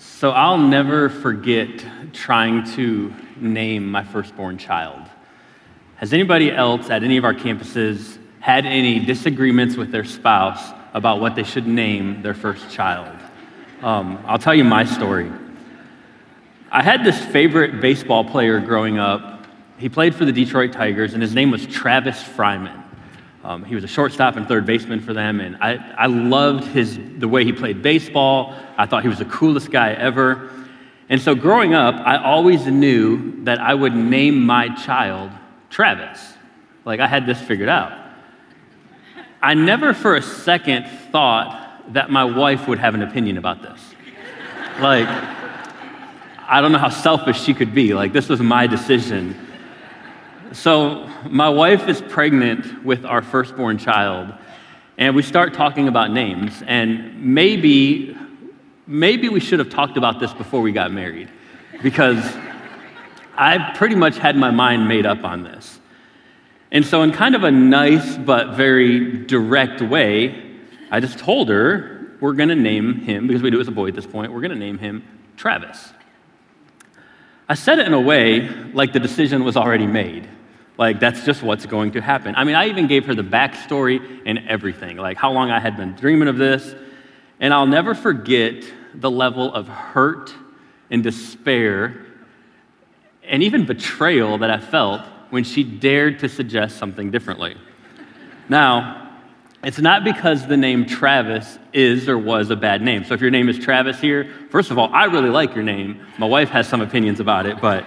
So I'll never forget trying to name my firstborn child. Has anybody else at any of our campuses had any disagreements with their spouse about what they should name their first child? I'll tell you my story. I had this favorite baseball player growing up. He played for the Detroit Tigers, and his name was Travis Fryman. He was a shortstop and third baseman for them, and I loved the way he played baseball. I thought he was the coolest guy ever. And so growing up, I always knew that I would name my child Travis. Like, I had this figured out. I never for a second thought that my wife would have an opinion about this. Like, I don't know how selfish she could be. Like, this was my decision. So my wife is pregnant with our firstborn child, and we start talking about names. And maybe we should have talked about this before we got married, because I pretty much had my mind made up on this. And so in kind of a nice but very direct way, I just told her we're going to name him, because we knew it was a boy at this point, we're going to name him Travis. I said it in a way like the decision was already made. Like, that's just what's going to happen. I mean, I even gave her the backstory and everything, like how long I had been dreaming of this. And I'll never forget the level of hurt and despair and even betrayal that I felt when she dared to suggest something differently. Now, it's not because the name Travis is or was a bad name. So if your name is Travis here, first of all, I really like your name. My wife has some opinions about it, but...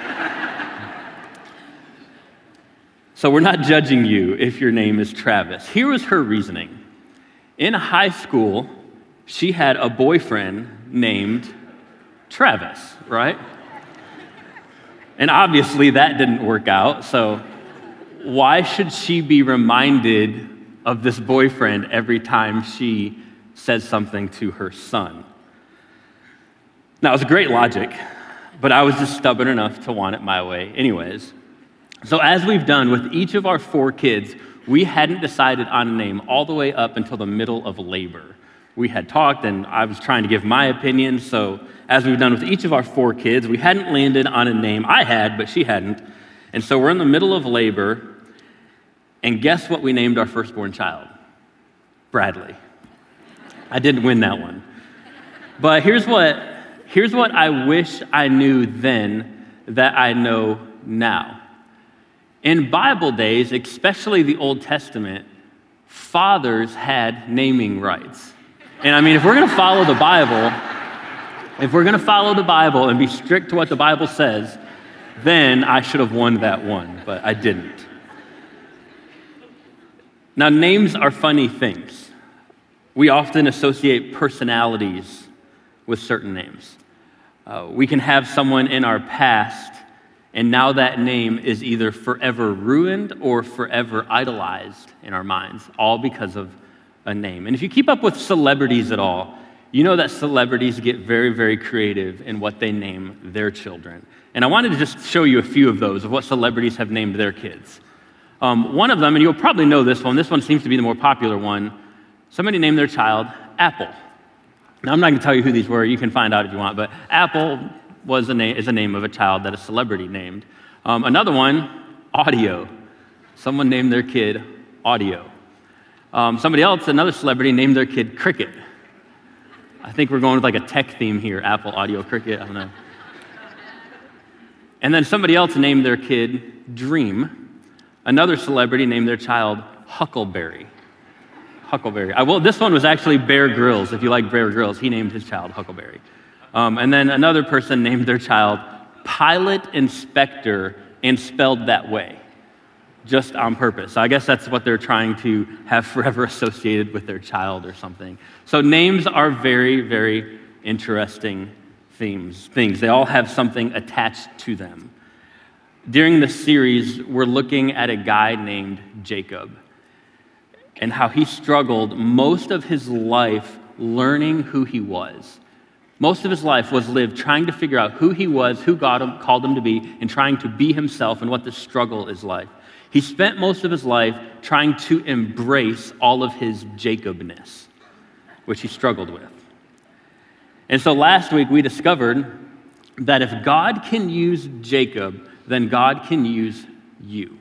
So we're not judging you if your name is Travis. Here was her reasoning. In high school, she had a boyfriend named Travis, right? And obviously that didn't work out, so why should she be reminded of this boyfriend every time she says something to her son? Now, it was great logic, but I was just stubborn enough to want it my way anyways. So as we've done with each of our 4 kids, we hadn't decided on a name all the way up until the middle of labor. We had talked, and I was trying to give my opinion, so as we've done with each of our 4 kids, we hadn't landed on a name. I had, but she hadn't. And so we're in the middle of labor, and guess what we named our firstborn child? Bradley. I didn't win that one. But here's what I wish I knew then that I know now. In Bible days, especially the Old Testament, fathers had naming rights. And I mean, if we're going to follow the Bible and be strict to what the Bible says, then I should have won that one, but I didn't. Now, names are funny things. We often associate personalities with certain names. We can have someone in our past, and now that name is either forever ruined or forever idolized in our minds, all because of a name. And if you keep up with celebrities at all, you know that celebrities get very, very creative in what they name their children. And I wanted to just show you a few of those, of what celebrities have named their kids. One of them, and you'll probably know this one seems to be the more popular one, somebody named their child Apple. Now, I'm not going to tell you who these were. You can find out if you want, but Apple is a name of a child that a celebrity named. Another one, Audio. Someone named their kid Audio. Somebody else, another celebrity, named their kid Cricket. I think we're going with like a tech theme here, Apple, Audio, Cricket, I don't know. And then somebody else named their kid Dream. Another celebrity named their child Huckleberry. Huckleberry. This one was actually Bear Grylls. If you like Bear Grylls, he named his child Huckleberry. And then another person named their child Pilot Inspector, and spelled that way, just on purpose. I guess that's what they're trying to have forever associated with their child or something. So names are very, very interesting things. They all have something attached to them. During this series, we're looking at a guy named Jacob and how he struggled most of his life learning who he was. Most of his life was lived trying to figure out who he was, who God called him to be, and trying to be himself and what the struggle is like. He spent most of his life trying to embrace all of his Jacobness, which he struggled with. And so last week we discovered that if God can use Jacob, then God can use you.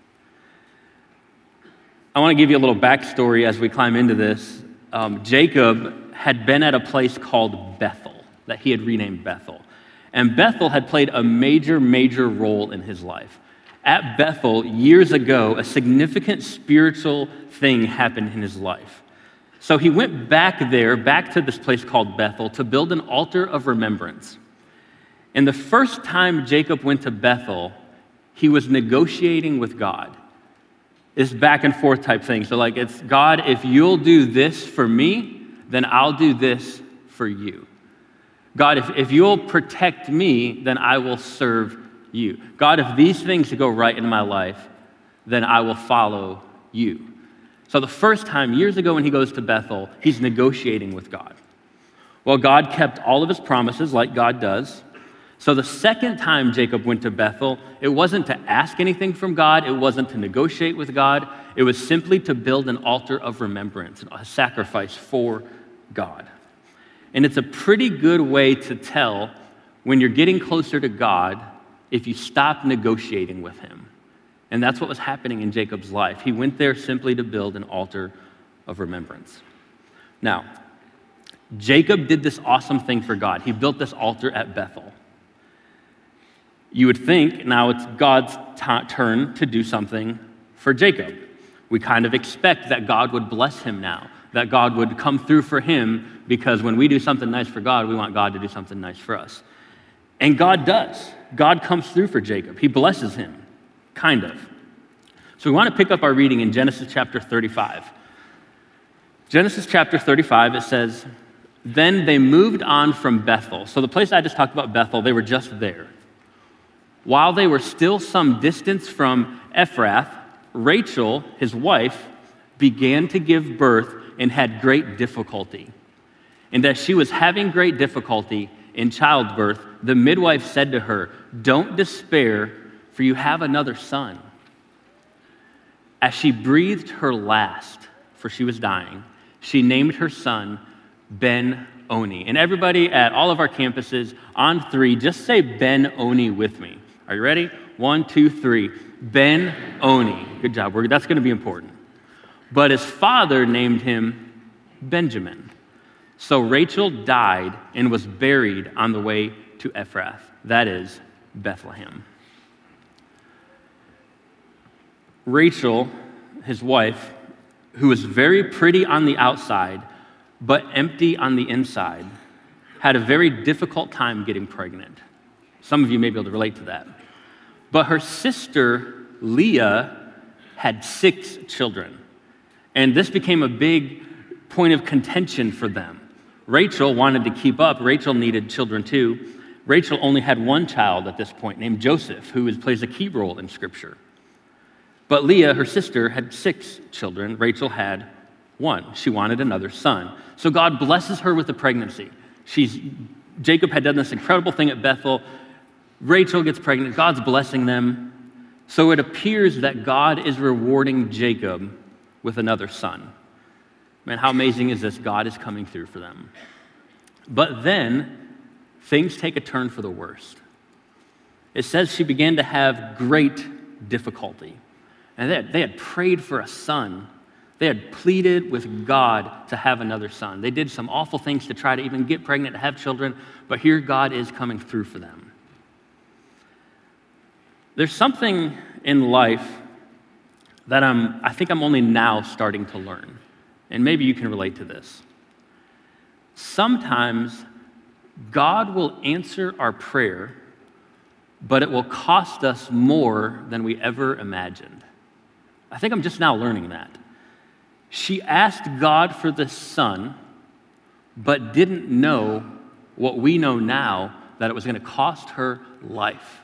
I want to give you a little backstory as we climb into this. Jacob had been at a place called Bethel, that he had renamed Bethel. And Bethel had played a major, major role in his life. At Bethel, years ago, a significant spiritual thing happened in his life. So he went back to this place called Bethel, to build an altar of remembrance. And the first time Jacob went to Bethel, he was negotiating with God. It's back and forth type thing. So like, it's, God, if you'll do this for me, then I'll do this for you. God, if you'll protect me, then I will serve you. God, if these things go right in my life, then I will follow you. So the first time, years ago when he goes to Bethel, he's negotiating with God. Well, God kept all of his promises like God does. So the second time Jacob went to Bethel, it wasn't to ask anything from God. It wasn't to negotiate with God. It was simply to build an altar of remembrance, a sacrifice for God. And it's a pretty good way to tell when you're getting closer to God if you stop negotiating with him. And that's what was happening in Jacob's life. He went there simply to build an altar of remembrance. Now, Jacob did this awesome thing for God. He built this altar at Bethel. You would think now it's God's turn to do something for Jacob. We kind of expect that God would bless him now, that God would come through for him, because when we do something nice for God, we want God to do something nice for us. And God does. God comes through for Jacob. He blesses him. Kind of. So we want to pick up our reading in Genesis chapter 35. Genesis chapter 35, it says, "Then they moved on from Bethel." So the place I just talked about, Bethel, they were just there. "While they were still some distance from Ephrath, Rachel, his wife, began to give birth and had great difficulty. And as she was having great difficulty in childbirth, the midwife said to her, 'Don't despair, for you have another son.' As she breathed her last, for she was dying, she named her son Ben-Oni." And everybody at all of our campuses, on 3, just say Ben-Oni with me. Are you ready? 1, 2, 3. Ben-Oni. Good job. That's going to be important. "But his father named him Benjamin. So Rachel died and was buried on the way to Ephrath," that is, Bethlehem. Rachel, his wife, who was very pretty on the outside, but empty on the inside, had a very difficult time getting pregnant. Some of you may be able to relate to that. But her sister, Leah, had 6 children. And this became a big point of contention for them. Rachel wanted to keep up. Rachel needed children too. Rachel only had one child at this point named Joseph, who plays a key role in Scripture. But Leah, her sister, had 6 children. Rachel had 1. She wanted another son. So God blesses her with a pregnancy. Jacob had done this incredible thing at Bethel. Rachel gets pregnant. God's blessing them. So it appears that God is rewarding Jacob with another son. Man, how amazing is this? God is coming through for them. But then, things take a turn for the worst. It says she began to have great difficulty. And they had prayed for a son. They had pleaded with God to have another son. They did some awful things to try to even get pregnant, to have children, but here God is coming through for them. There's something in life that I think I'm only now starting to learn. And maybe you can relate to this. Sometimes God will answer our prayer, but it will cost us more than we ever imagined. I think I'm just now learning that. She asked God for this son, but didn't know what we know now, that it was going to cost her life.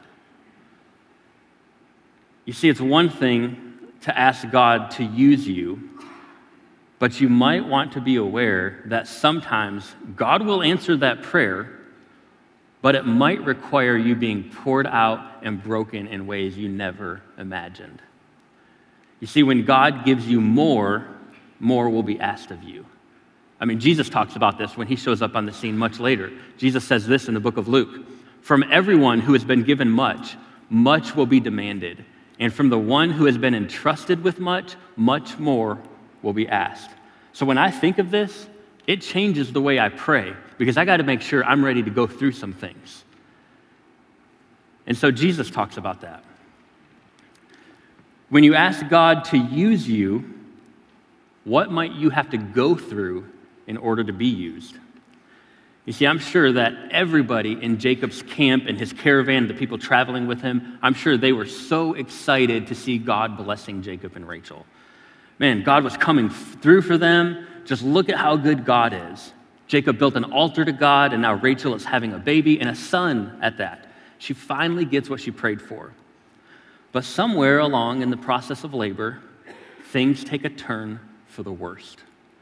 You see, it's one thing to ask God to use you, but you might want to be aware that sometimes God will answer that prayer, but it might require you being poured out and broken in ways you never imagined. You see, when God gives you more will be asked of you. I mean, Jesus talks about this when he shows up on the scene much later. Jesus says this in the book of Luke: "From everyone who has been given much, much will be demanded. And from the one who has been entrusted with much, much more will be asked." So when I think of this, it changes the way I pray, because I got to make sure I'm ready to go through some things. And so Jesus talks about that. When you ask God to use you, what might you have to go through in order to be used? You see, I'm sure that everybody in Jacob's camp and his caravan, the people traveling with him, I'm sure they were so excited to see God blessing Jacob and Rachel. Man, God was coming through for them. Just look at how good God is. Jacob built an altar to God, and now Rachel is having a baby and a son at that. She finally gets what she prayed for. But somewhere along in the process of labor, things take a turn for the worst.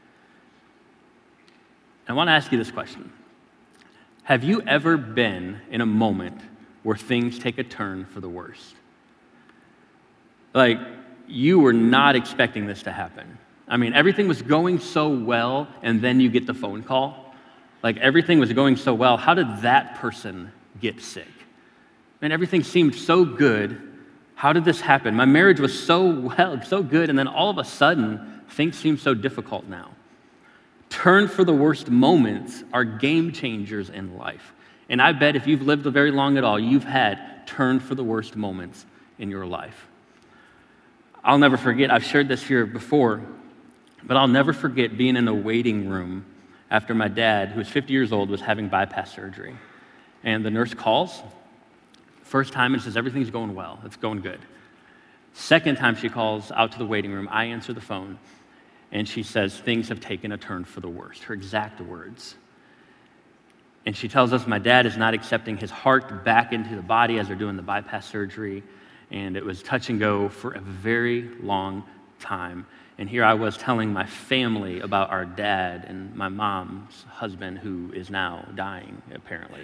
I want to ask you this question. Have you ever been in a moment where things take a turn for the worst? Like, you were not expecting this to happen. I mean, everything was going so well, and then you get the phone call. Like, everything was going so well. How did that person get sick? Man, everything seemed so good. How did this happen? My marriage was so good, and then all of a sudden, things seem so difficult now. Turn for the worst moments are game changers in life. And I bet if you've lived very long at all, you've had turn for the worst moments in your life. I'll never forget, I've shared this here before, but I'll never forget being in a waiting room after my dad, who was 50 years old, was having bypass surgery. And the nurse calls. First time and says, everything's going well. It's going good. Second time she calls out to the waiting room, I answer the phone, and she says, things have taken a turn for the worst, her exact words. And she tells us my dad is not accepting his heart back into the body as they're doing the bypass surgery, and it was touch and go for a very long time. And here I was telling my family about our dad and my mom's husband, who is now dying, apparently.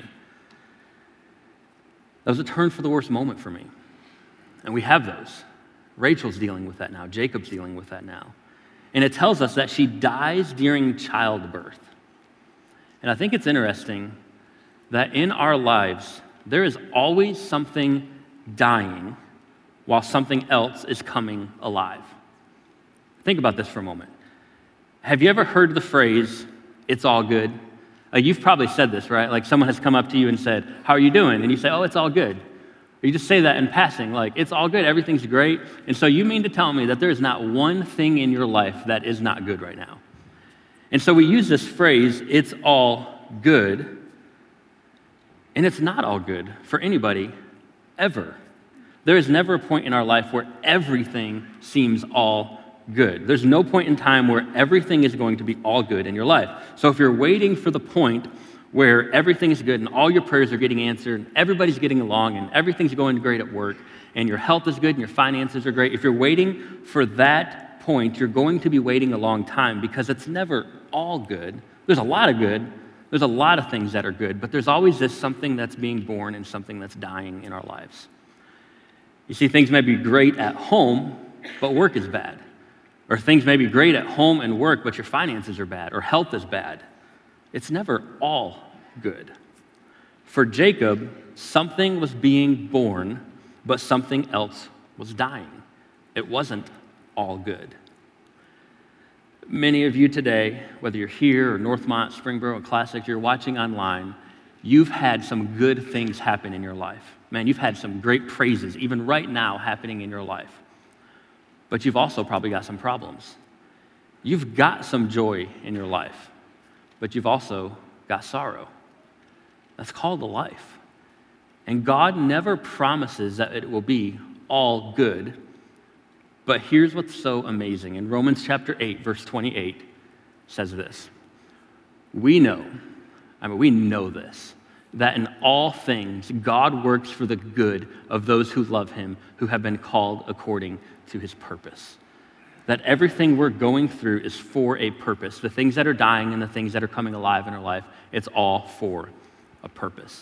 That was a turn for the worst moment for me. And we have those. Rachel's dealing with that now. Jacob's dealing with that now. And it tells us that she dies during childbirth. And I think it's interesting that in our lives, there is always something dying while something else is coming alive. Think about this for a moment. Have you ever heard the phrase, "it's all good"? You've probably said this, right? Like someone has come up to you and said, "How are you doing?" And you say, "Oh, it's all good." Or you just say that in passing, like, "It's all good, everything's great." And so you mean to tell me that there is not one thing in your life that is not good right now. And so we use this phrase, "it's all good," and it's not all good for anybody, ever. There is never a point in our life where everything seems all good. There's no point in time where everything is going to be all good in your life. So if you're waiting for the point where everything is good and all your prayers are getting answered and everybody's getting along and everything's going great at work and your health is good and your finances are great, if you're waiting for that point, you're going to be waiting a long time, because it's never all good. There's a lot of good. There's a lot of things that are good, but there's always this something that's being born and something that's dying in our lives. You see, things may be great at home, but work is bad. Or things may be great at home and work, but your finances are bad, or health is bad. It's never all good. For Jacob, something was being born, but something else was dying. It wasn't all good. Many of you today, whether you're here or Northmont, Springboro, Classic, you're watching online, you've had some good things happen in your life. Man, you've had some great praises, even right now, happening in your life. But you've also probably got some problems. You've got some joy in your life, but you've also got sorrow. That's called a life. And God never promises that it will be all good. But here's what's so amazing. In Romans chapter 8, verse 28, says this. We know this, that in all things God works for the good of those who love him, who have been called according to his purpose. That everything we're going through is for a purpose. The things that are dying and the things that are coming alive in our life, it's all for a purpose.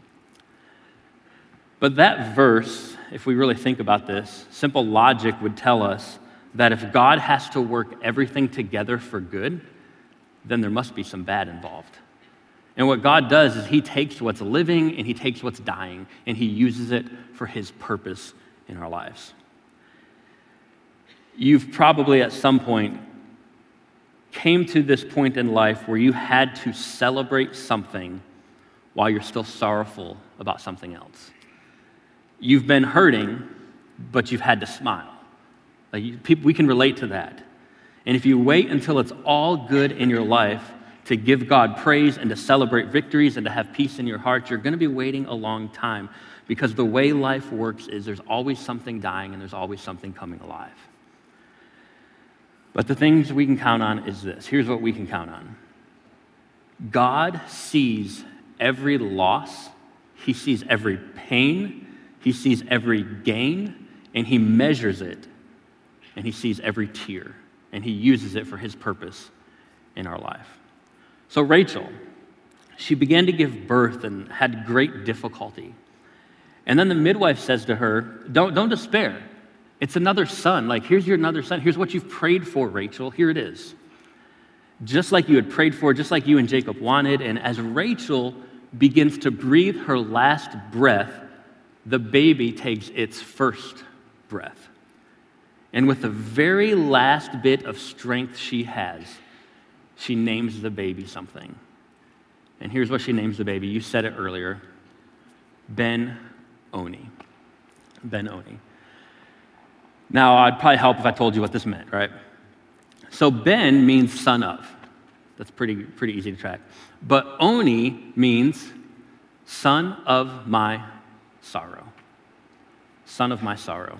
But that verse, if we really think about this, simple logic would tell us that if God has to work everything together for good, then there must be some bad involved. And what God does is he takes what's living and he takes what's dying and he uses it for his purpose in our lives. You've probably at some point came to this point in life where you had to celebrate something while you're still sorrowful about something else. You've been hurting, but you've had to smile. We can relate to that. And if you wait until it's all good in your life to give God praise and to celebrate victories and to have peace in your heart, you're going to be waiting a long time, because the way life works is there's always something dying and there's always something coming alive. But the things we can count on is this. Here's what we can count on. God sees every loss. He sees every pain. He sees every gain, and he measures it, and he sees every tear, and he uses it for his purpose in our life. So Rachel, she began to give birth and had great difficulty. And then the midwife says to her, don't despair. It's another son. Here's your another son. Here's what you've prayed for, Rachel. Here it is. Just like you had prayed for, just like you and Jacob wanted. And as Rachel begins to breathe her last breath, the baby takes its first breath. And with the very last bit of strength she has, she names the baby something. And here's what she names the baby. You said it earlier. Ben-Oni. Ben-Oni. Now, I'd probably help if I told you what this meant, right? So Ben means son of. That's pretty easy to track. But Oni means son of my sorrow. Son of my sorrow.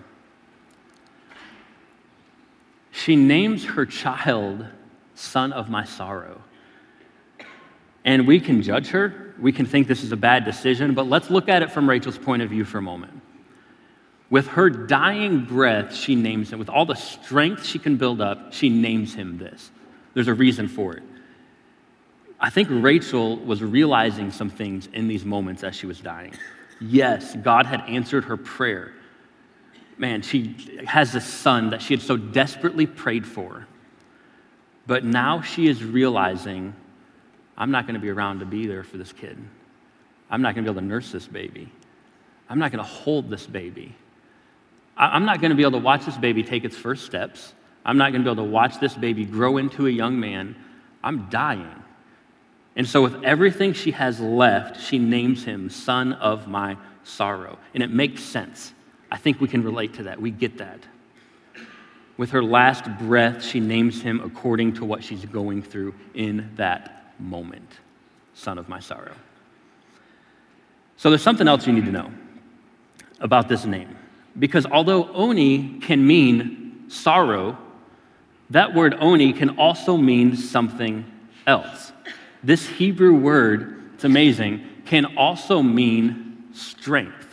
She names her child son of my sorrow. And we can judge her. We can think this is a bad decision, but let's look at it from Rachel's point of view for a moment. With her dying breath, she names him. With all the strength she can build up, she names him this. There's a reason for it. I think Rachel was realizing some things in these moments as she was dying. Yes, God had answered her prayer. Man, she has this son that she had so desperately prayed for. But now she is realizing, I'm not going to be around to be there for this kid. I'm not going to be able to nurse this baby. I'm not going to hold this baby. I'm not going to be able to watch this baby take its first steps. I'm not going to be able to watch this baby grow into a young man. I'm dying. And so with everything she has left, she names him son of my sorrow. And it makes sense. I think we can relate to that. We get that. With her last breath, she names him according to what she's going through in that moment. Son of my sorrow. So there's something else you need to know about this name. Because although Oni can mean sorrow, that word Oni can also mean something else. This Hebrew word, it's amazing, can also mean strength.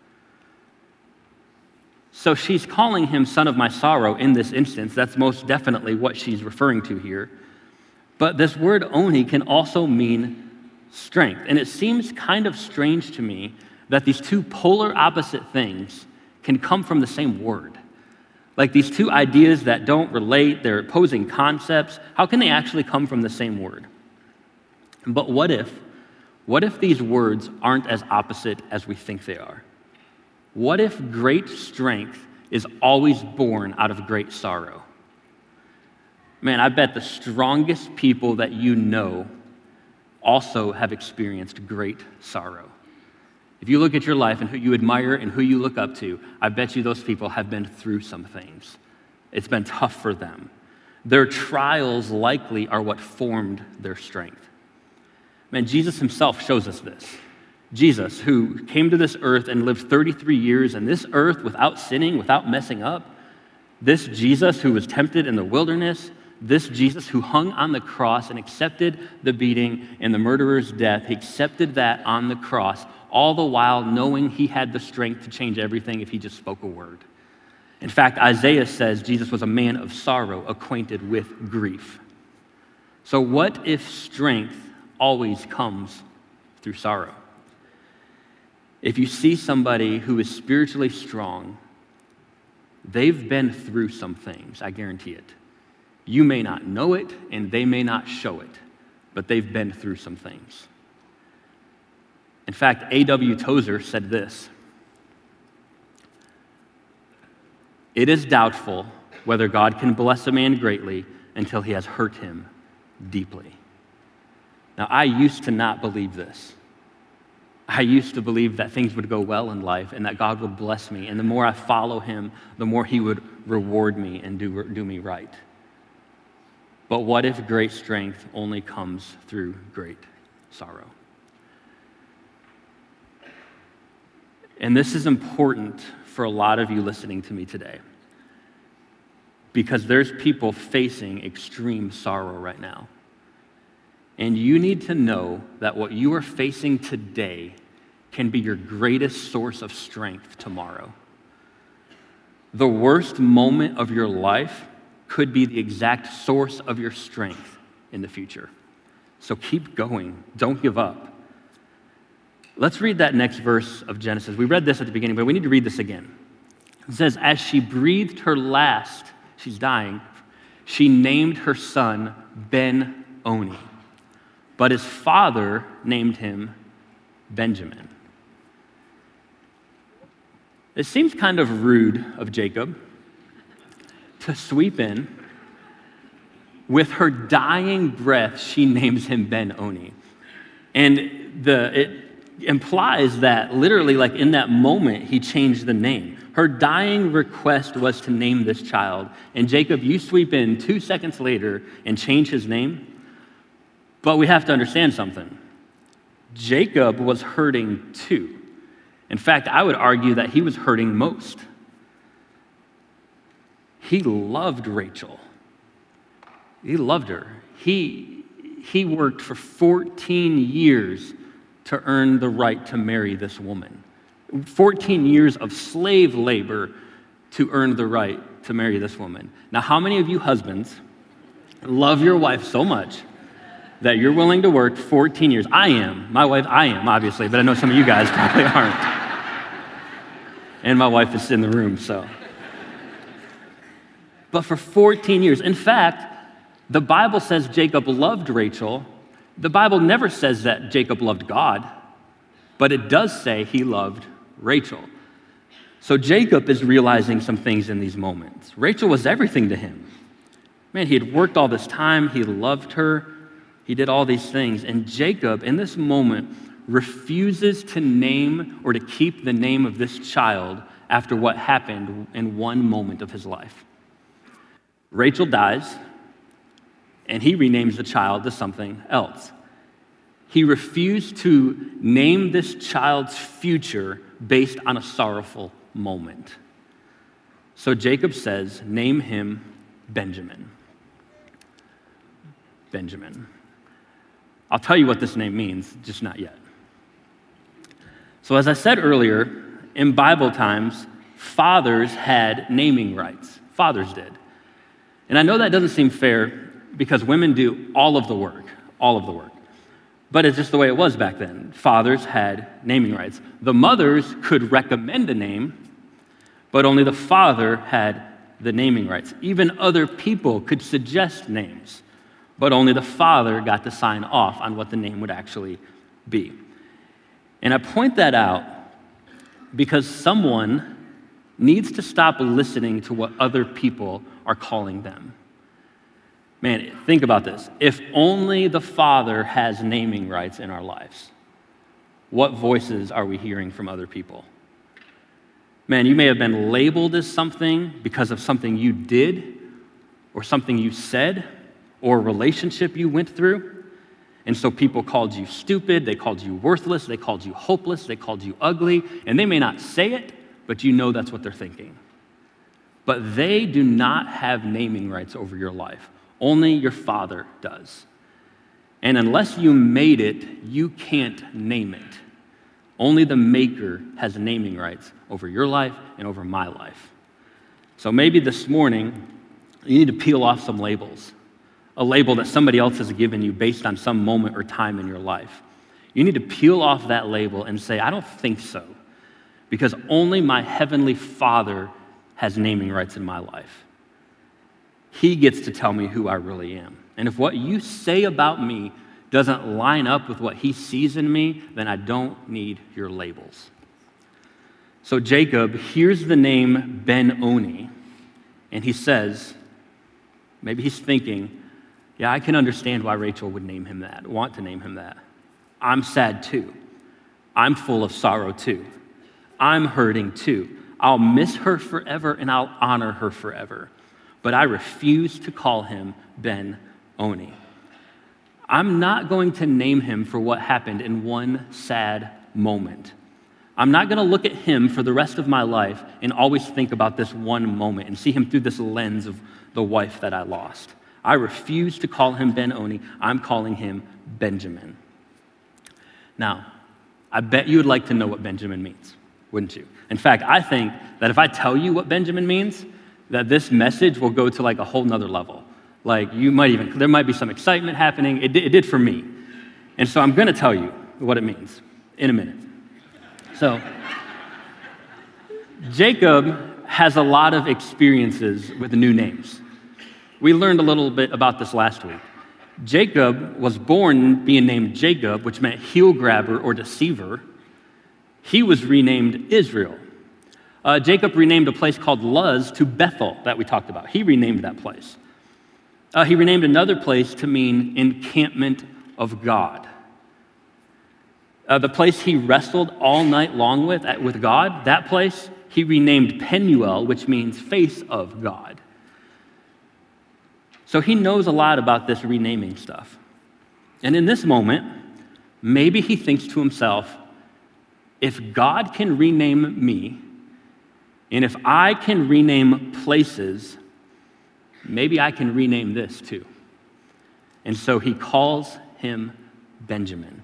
So she's calling him son of my sorrow in this instance. That's most definitely what she's referring to here. But this word Oni can also mean strength. And it seems kind of strange to me that these two polar opposite things can come from the same word. Like these two ideas that don't relate, they're opposing concepts. How can they actually come from the same word? But what if these words aren't as opposite as we think they are? What if great strength is always born out of great sorrow? Man, I bet the strongest people that you know also have experienced great sorrow. If you look at your life and who you admire and who you look up to, I bet you those people have been through some things. It's been tough for them. Their trials likely are what formed their strength. Man, Jesus himself shows us this. Jesus, who came to this earth and lived 33 years in this earth without sinning, without messing up. This Jesus who was tempted in the wilderness. This Jesus who hung on the cross and accepted the beating and the murderer's death. He accepted that on the cross, all the while knowing he had the strength to change everything if he just spoke a word. In fact, Isaiah says Jesus was a man of sorrow, acquainted with grief. So what if strength always comes through sorrow? If you see somebody who is spiritually strong, they've been through some things, I guarantee it. You may not know it, and they may not show it, but they've been through some things. In fact, A.W. Tozer said this: "It is doubtful whether God can bless a man greatly until he has hurt him deeply." Now, I used to not believe this. I used to believe that things would go well in life and that God would bless me. And the more I follow him, the more he would reward me and do me right. But what if great strength only comes through great sorrow? And this is important for a lot of you listening to me today, because there's people facing extreme sorrow right now. And you need to know that what you are facing today can be your greatest source of strength tomorrow. The worst moment of your life could be the exact source of your strength in the future. So keep going. Don't give up. Let's read that next verse of Genesis. We read this at the beginning, but we need to read this again. It says, "As she breathed her last," she's dying, "she named her son Ben-Oni. But his father named him Benjamin." It seems kind of rude of Jacob to sweep in. With her dying breath, she names him Ben-Oni. And it implies that literally, like in that moment, he changed the name. Her dying request was to name this child. And Jacob, you sweep in 2 seconds later and change his name. But we have to understand something. Jacob was hurting too. In fact, I would argue that he was hurting most. He loved Rachel. He loved her. He worked for 14 years to earn the right to marry this woman. 14 years of slave labor to earn the right to marry this woman. Now, how many of you husbands love your wife so much that you're willing to work 14 years? I am. My wife, I am, obviously, but I know some of you guys probably aren't. And my wife is in the room, so. But for 14 years, in fact, the Bible says Jacob loved Rachel. The Bible never says that Jacob loved God, but it does say he loved Rachel. So Jacob is realizing some things in these moments. Rachel was everything to him. Man, he had worked all this time. He loved her. He did all these things. And Jacob, in this moment, refuses to name or to keep the name of this child after what happened in one moment of his life. Rachel dies, and he renames the child to something else. He refused to name this child's future based on a sorrowful moment. So Jacob says, name him Benjamin. Benjamin. I'll tell you what this name means, just not yet. So as I said earlier, in Bible times, fathers had naming rights. Fathers did. And I know that doesn't seem fair because women do all of the work. But it's just the way it was back then. Fathers had naming rights. The mothers could recommend a name, but only the father had the naming rights. Even other people could suggest names, but only the father got to sign off on what the name would actually be. And I point that out because someone needs to stop listening to what other people are calling them. Man, think about this. If only the Father has naming rights in our lives, what voices are we hearing from other people? Man, you may have been labeled as something because of something you did or something you said or a relationship you went through. And so people called you stupid, they called you worthless, they called you hopeless, they called you ugly, and they may not say it, but you know that's what they're thinking. But they do not have naming rights over your life. Only your Father does. And unless you made it, you can't name it. Only the Maker has naming rights over your life and over my life. So maybe this morning, you need to peel off some labels. A label that somebody else has given you based on some moment or time in your life. You need to peel off that label and say, I don't think so, because only my Heavenly Father has naming rights in my life. He gets to tell me who I really am. And if what you say about me doesn't line up with what he sees in me, then I don't need your labels. So Jacob hears the name Ben-Oni, and he says, maybe he's thinking, yeah, I can understand why Rachel would name him that, want to name him that. I'm sad too. I'm full of sorrow too. I'm hurting too. I'll miss her forever and I'll honor her forever. But I refuse to call him Ben-Oni. I'm not going to name him for what happened in one sad moment. I'm not going to look at him for the rest of my life and always think about this one moment and see him through this lens of the wife that I lost. I refuse to call him Ben-Oni. I'm calling him Benjamin. Now, I bet you would like to know what Benjamin means, wouldn't you? In fact, I think that if I tell you what Benjamin means, that this message will go to like a whole nother level. Like there might be some excitement happening. It did for me. And so I'm going to tell you what it means in a minute. So, Jacob has a lot of experiences with new names. We learned a little bit about this last week. Jacob was born being named Jacob, which meant heel grabber or deceiver. He was renamed Israel. Jacob renamed a place called Luz to Bethel that we talked about. He renamed that place. He renamed another place to mean encampment of God. The place he wrestled all night long with God, that place, he renamed Penuel, which means face of God. So he knows a lot about this renaming stuff. And in this moment, maybe he thinks to himself, if God can rename me, and if I can rename places, maybe I can rename this too. And so he calls him Benjamin.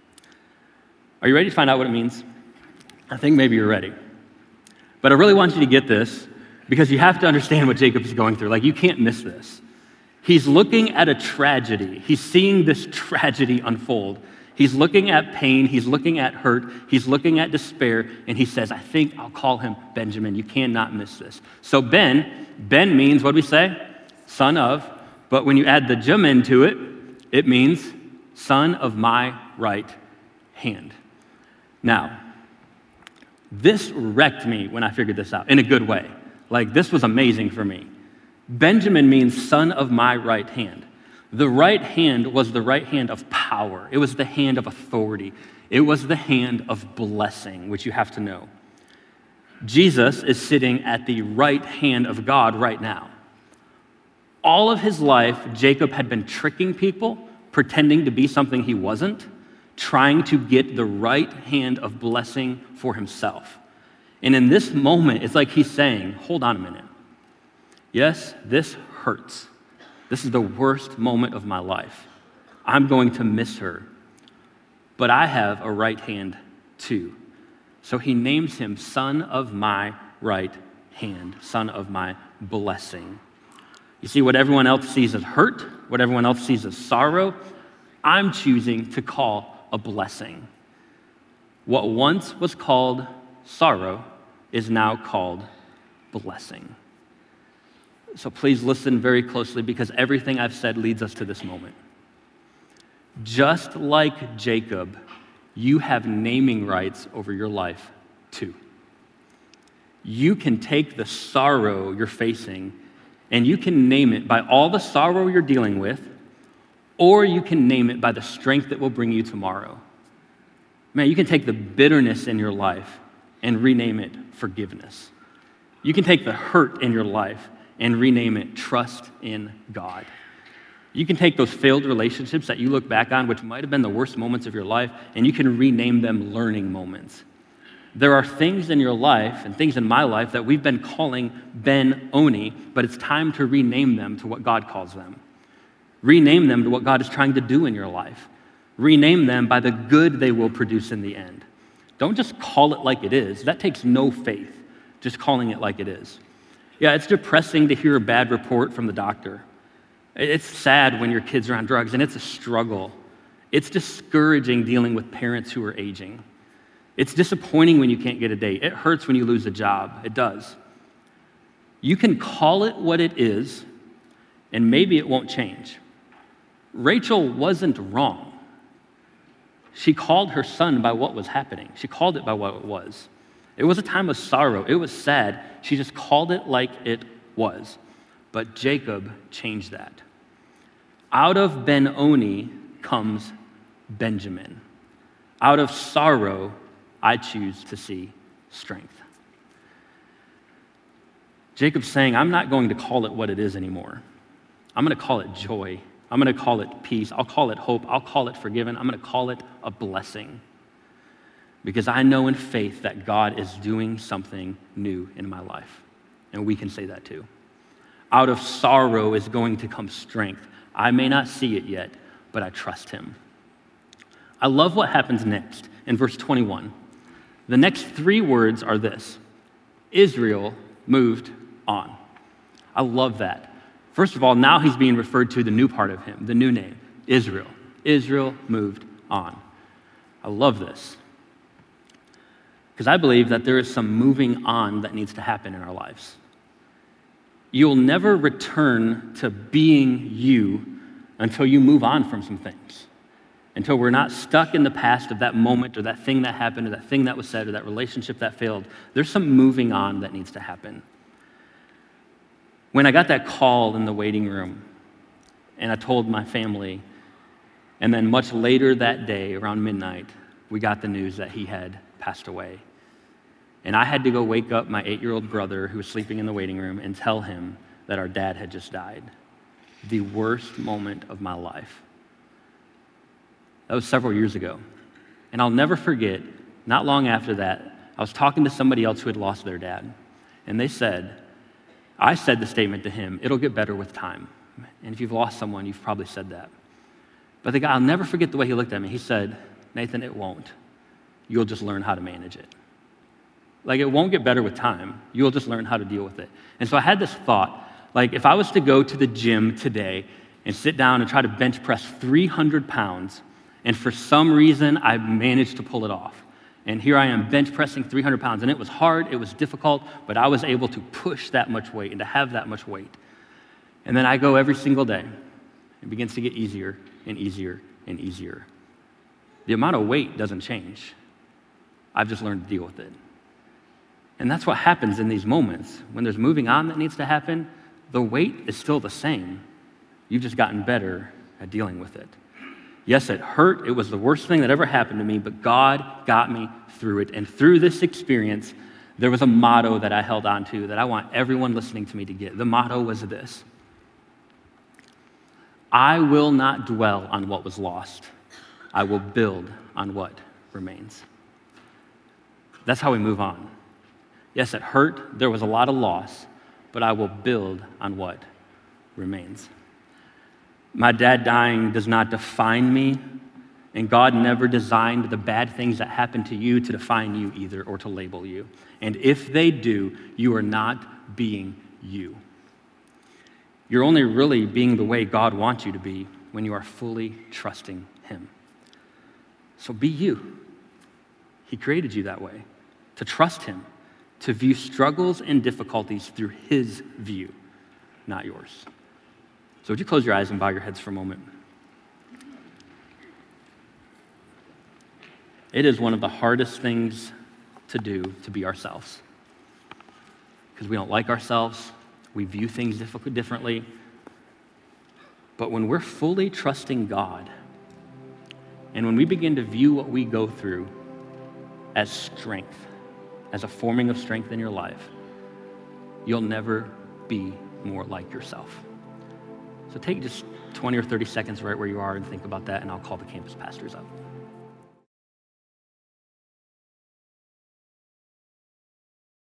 Are you ready to find out what it means? I think maybe you're ready. But I really want you to get this because you have to understand what Jacob is going through. Like, you can't miss this. He's looking at a tragedy. He's seeing this tragedy unfold. He's looking at pain. He's looking at hurt. He's looking at despair. And he says, I think I'll call him Benjamin. You cannot miss this. So Ben means, what do we say? Son of. But when you add the Jamin to it, it means son of my right hand. Now, this wrecked me when I figured this out in a good way. Like, this was amazing for me. Benjamin means son of my right hand. The right hand was the right hand of power. It was the hand of authority. It was the hand of blessing, which you have to know. Jesus is sitting at the right hand of God right now. All of his life, Jacob had been tricking people, pretending to be something he wasn't, trying to get the right hand of blessing for himself. And in this moment, it's like he's saying, hold on a minute. Yes, this hurts. This is the worst moment of my life. I'm going to miss her. But I have a right hand too. So he names him son of my right hand, son of my blessing. You see, what everyone else sees as hurt, what everyone else sees as sorrow, I'm choosing to call a blessing. What once was called sorrow is now called blessing. So please listen very closely because everything I've said leads us to this moment. Just like Jacob, you have naming rights over your life too. You can take the sorrow you're facing and you can name it by all the sorrow you're dealing with, or you can name it by the strength that will bring you tomorrow. Man, you can take the bitterness in your life and rename it forgiveness. You can take the hurt in your life and rename it trust in God. You can take those failed relationships that you look back on, which might have been the worst moments of your life, and you can rename them learning moments. There are things in your life and things in my life that we've been calling Ben-Oni, but it's time to rename them to what God calls them. Rename them to what God is trying to do in your life. Rename them by the good they will produce in the end. Don't just call it like it is. That takes no faith, just calling it like it is. Yeah, it's depressing to hear a bad report from the doctor. It's sad when your kids are on drugs, and it's a struggle. It's discouraging dealing with parents who are aging. It's disappointing when you can't get a date. It hurts when you lose a job. It does. You can call it what it is, and maybe it won't change. Rachel wasn't wrong. She called her son by what was happening. She called it by what it was. It was a time of sorrow. It was sad. She just called it like it was. But Jacob changed that. Out of Ben-Oni comes Benjamin. Out of sorrow, I choose to see strength. Jacob's saying, I'm not going to call it what it is anymore. I'm going to call it joy. I'm going to call it peace. I'll call it hope. I'll call it forgiven. I'm going to call it a blessing. Because I know in faith that God is doing something new in my life. And we can say that too. Out of sorrow is going to come strength. I may not see it yet, but I trust him. I love what happens next in verse 21. The next three words are this: Israel moved on. I love that. First of all, now he's being referred to the new part of him, the new name, Israel. Israel moved on. I love this because I believe that there is some moving on that needs to happen in our lives. You'll never return to being you until you move on from some things, until we're not stuck in the past of that moment or that thing that happened or that thing that was said or that relationship that failed. There's some moving on that needs to happen. When I got that call in the waiting room and I told my family, and then much later that day, around midnight, we got the news that he had passed away. And I had to go wake up my 8-year-old brother who was sleeping in the waiting room and tell him that our dad had just died. The worst moment of my life. That was several years ago. And I'll never forget, not long after that, I was talking to somebody else who had lost their dad. And I said the statement to him, it'll get better with time. And if you've lost someone, you've probably said that. But the guy, I'll never forget the way he looked at me. He said, Nathan, it won't. You'll just learn how to manage it. Like, it won't get better with time. You'll just learn how to deal with it. And so I had this thought, like, if I was to go to the gym today and sit down and try to bench press 300 pounds, and for some reason I managed to pull it off, and here I am bench pressing 300 pounds, and it was hard, it was difficult, but I was able to push that much weight and to have that much weight. And then I go every single day. It begins to get easier and easier and easier. The amount of weight doesn't change. I've just learned to deal with it. And that's what happens in these moments. When there's moving on that needs to happen, the weight is still the same. You've just gotten better at dealing with it. Yes, it hurt. It was the worst thing that ever happened to me, but God got me through it. And through this experience, there was a motto that I held on to that I want everyone listening to me to get. The motto was this: I will not dwell on what was lost. I will build on what remains. That's how we move on. Yes, it hurt. There was a lot of loss, but I will build on what remains. My dad dying does not define me, and God never designed the bad things that happen to you to define you either or to label you. And if they do, you are not being you. You're only really being the way God wants you to be when you are fully trusting him. So be you. He created you that way, to trust him, to view struggles and difficulties through his view, not yours. So would you close your eyes and bow your heads for a moment? It is one of the hardest things to do to be ourselves, because we don't like ourselves. We view things differently. But when we're fully trusting God, and when we begin to view what we go through as strength, as a forming of strength in your life, you'll never be more like yourself. So take just 20 or 30 seconds right where you are and think about that, and I'll call the campus pastors up.